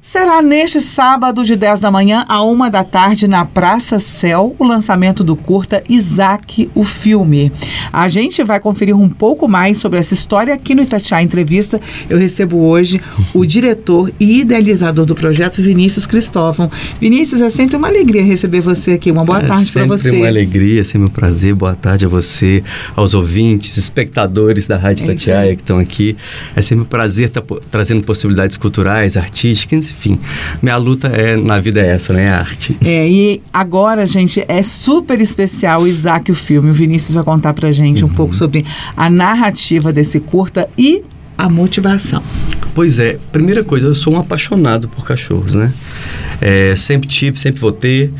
Será neste sábado, de 10 da manhã a 1 da tarde, na Praça Céu, o lançamento do curta Isaac, o filme. A gente vai conferir um pouco mais sobre essa história aqui no Itatiaia Entrevista. Eu recebo hoje o diretor e idealizador do projeto, Vinícius Cristóvão. Vinícius, é sempre uma alegria receber você aqui. Uma boa tarde para você. Sempre uma alegria, sempre um prazer. Boa tarde a você, aos ouvintes, espectadores da Rádio Itatiaia que estão aqui. É sempre um prazer estar trazendo possibilidades culturais, artísticas, enfim. Minha luta na vida é essa, né? A arte. E agora, gente, é super especial o Isaac, o filme. O Vinícius vai contar pra gente um pouco sobre a narrativa desse curta e a motivação. Pois é, primeira coisa, eu sou um apaixonado por cachorros, né? Sempre tive, sempre vou ter.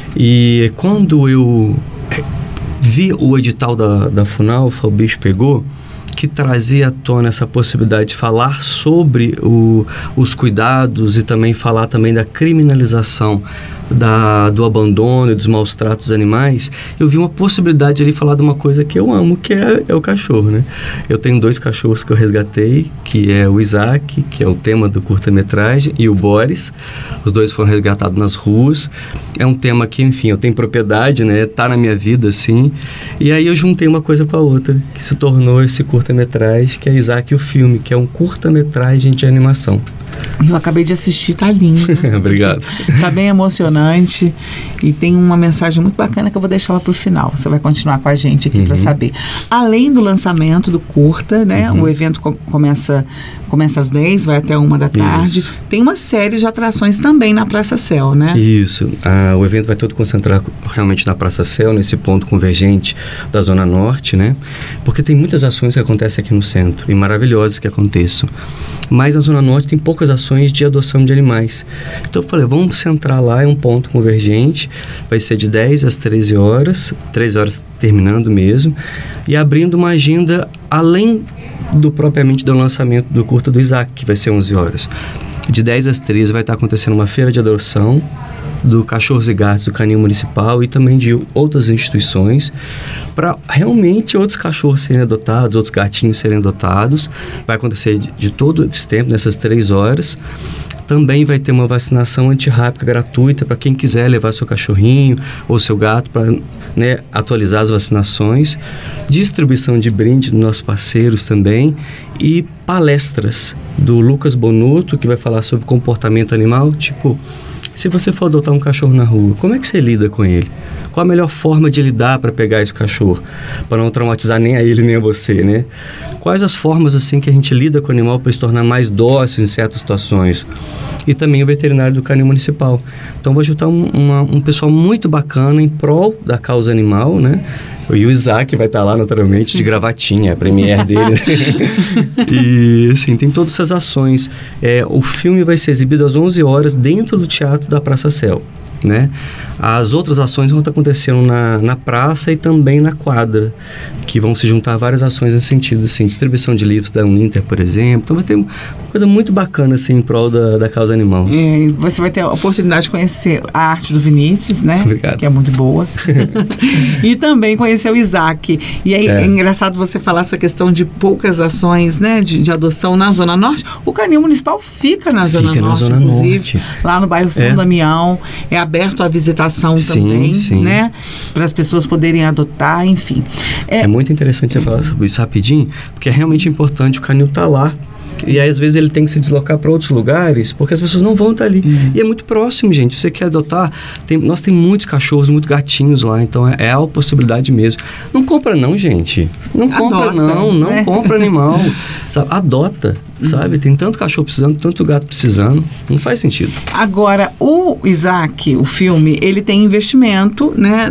E quando eu vi o edital da FUNALFA, o bicho pegou, que trazia à tona essa possibilidade de falar sobre os cuidados e também falar também da criminalização do abandono e dos maus tratos dos animais, eu vi uma possibilidade ali falar de uma coisa que eu amo, que é o cachorro, né? Eu tenho 2 cachorros que eu resgatei, que é o Isaac, que é o tema do curta-metragem, e o Boris. Os 2 foram resgatados nas ruas. É um tema que, enfim, eu tenho propriedade, né? Tá na minha vida, assim. E aí eu juntei uma coisa com a outra, que se tornou esse curta-metragem, que é Isaac, o filme, que é um curta-metragem de animação. Eu acabei de assistir, tá lindo. Obrigado. Tá bem emocionante e tem uma mensagem muito bacana que eu vou deixar lá pro final. Você vai continuar com a gente aqui para saber. Além do lançamento do curta, né? O evento começa às 10, vai até 1 da tarde. Isso. Tem uma série de atrações também na Praça Céu, né? Isso. O evento vai todo concentrar realmente na Praça Céu, nesse ponto convergente da Zona Norte, né? Porque tem muitas ações que acontecem aqui no centro e maravilhosas que aconteçam. Mas na Zona Norte tem poucas ações de adoção de animais. Então eu falei, vamos centrar lá, é um ponto convergente, vai ser de 10 às 13 horas, 13 horas terminando mesmo, e abrindo uma agenda além do propriamente do lançamento do curta do Isaac, que vai ser 11 horas. De 10 às 13 vai estar acontecendo uma feira de adoção do Cachorros e Gatos do Canil Municipal e também de outras instituições, para realmente outros cachorros serem adotados, outros gatinhos serem adotados. Vai acontecer de todo esse tempo, nessas 3 horas. Também vai ter uma vacinação antirrábica gratuita para quem quiser levar seu cachorrinho ou seu gato para, né, atualizar as vacinações. Distribuição de brinde dos nossos parceiros também. E palestras do Lucas Bonuto, que vai falar sobre comportamento animal, tipo, se você for adotar um cachorro na rua, como é que você lida com ele? Qual a melhor forma de lidar para pegar esse cachorro? Para não traumatizar nem a ele nem a você, né? Quais as formas assim que a gente lida com o animal para se tornar mais dócil em certas situações? E também o veterinário do Canil Municipal. Então, vou juntar um pessoal muito bacana em prol da causa animal, né? E o Isaac vai estar lá, naturalmente, de gravatinha, a premiere dele. E, assim, tem todas essas ações. O filme vai ser exibido às 11 horas dentro do Teatro da Praça Céu, né? As outras ações vão estar acontecendo na praça e também na quadra, que vão se juntar várias ações nesse sentido, assim, distribuição de livros da Uninter, por exemplo. Então vai ter uma coisa muito bacana, assim, em prol da causa animal. Você vai ter a oportunidade de conhecer a arte do Vinícius, né? Obrigado. Que é muito boa. E também conhecer o Isaac. E aí é engraçado você falar essa questão de poucas ações, né, de adoção na Zona Norte. O Canil Municipal fica na Zona Norte, inclusive, lá no bairro São Damião. É aberto à visitação também, né? Para as pessoas poderem adotar, enfim. É muito interessante você falar sobre isso rapidinho, porque é realmente importante, o canil tá lá. E aí, às vezes, ele tem que se deslocar para outros lugares, porque as pessoas não vão estar ali. E é muito próximo, gente. Você quer adotar? Nós temos muitos cachorros, muitos gatinhos lá, então é a possibilidade mesmo. Não compra não, gente. Não compra não compra animal. Sabe? Adota, sabe? Tem tanto cachorro precisando, tanto gato precisando. Não faz sentido. Agora, o Isaac, o filme, ele tem investimento, né?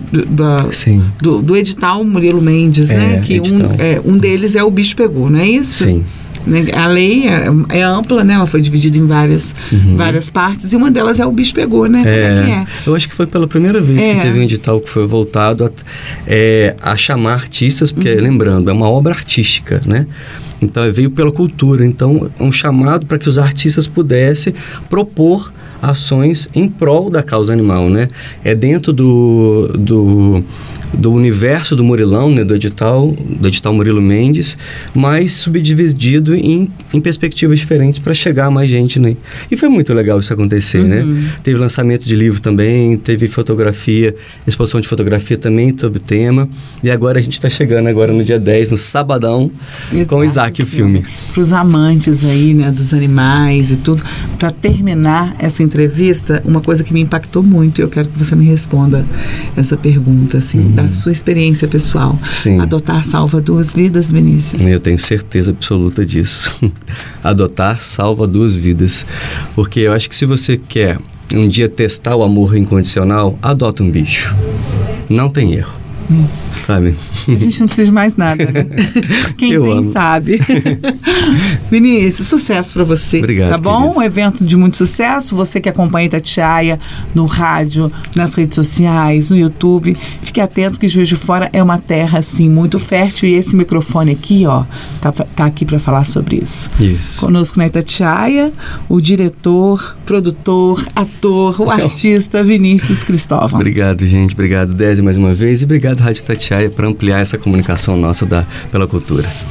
Do edital Murilo Mendes, né? Que um deles é o Bicho Pegou, não é isso? Sim. A lei é ampla, né? Ela foi dividida em várias partes e uma delas é o Bicho Pegou, né? Como é que é? Eu acho que foi pela primeira vez que teve um edital que foi voltado a chamar artistas, porque, lembrando, é uma obra artística, né? Então, veio pela cultura. Então, um chamado para que os artistas pudessem propor ações em prol da causa animal, né? É dentro do universo do Murilão, né? do edital Murilo Mendes, mas subdividido em perspectivas diferentes para chegar a mais gente, né? E foi muito legal isso acontecer, né? Teve lançamento de livro também, teve fotografia, exposição de fotografia também sobre o tema, e agora a gente está chegando agora no dia 10, no sabadão, com o Isaac, o filme. Para os amantes aí, né, dos animais e tudo, para terminar essa entrevista, uma coisa que me impactou muito, eu quero que você me responda essa pergunta, assim, da sua experiência pessoal. Sim. Adotar salva 2 vidas, Vinícius? Eu tenho certeza absoluta disso. Adotar salva 2 vidas. Porque eu acho que se você quer um dia testar o amor incondicional, adota um bicho. Não tem erro. Sabe? A gente não precisa de mais nada, né? Quem tem sabe. Vinícius, sucesso pra você. Obrigado, tá bom? querido. Um evento de muito sucesso. Você que acompanha Itatiaia no rádio, nas redes sociais, no YouTube, fique atento que Juiz de Fora é uma terra, assim, muito fértil, e esse microfone aqui, ó, tá aqui pra falar sobre isso. Isso. Conosco na Itatiaia, o diretor, produtor, ator, o artista Vinícius Cristóvão. Obrigado, gente. Obrigado, Désia, mais uma vez. E obrigado, Rádio Itatiaia, por ampliar essa comunicação nossa pela cultura.